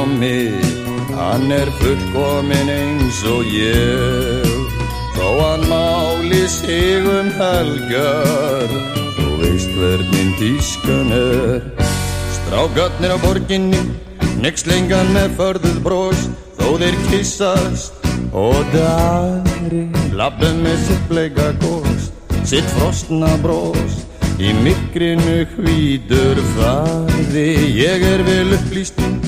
Tommi, hann fullkominn eins og ég. Þó hann máli sig helgar, þú veist hvernig tískan Strákarnir á borginni, hneykslingan með förðuð bros, þó þeir kyssast og Dari labba með sitt bleika gos, sitt frostna bros. Í myrkrinu hvítur farði, ég vel upplýstur